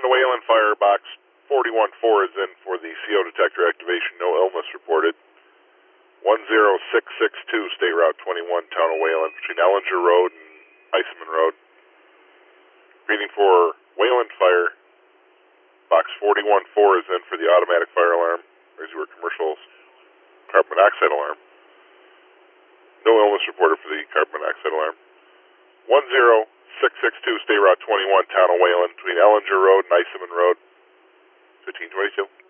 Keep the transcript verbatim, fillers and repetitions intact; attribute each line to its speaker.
Speaker 1: to Wayland Fire. Box forty-one four is in for the C O detector activation. No illness reported. one zero six six two, State Route twenty-one, Town of Wayland, between Ellinger Road and Iceman Road. Reading for Wayland Fire. Box forty-one four is in for the automatic fire alarm. Razor commercial carbon monoxide alarm. No illness reported for the carbon monoxide alarm. one zero six six two, State Route twenty-one, Town of Wayland, between Ellinger Road and Iceman Road, fifteen twenty-two.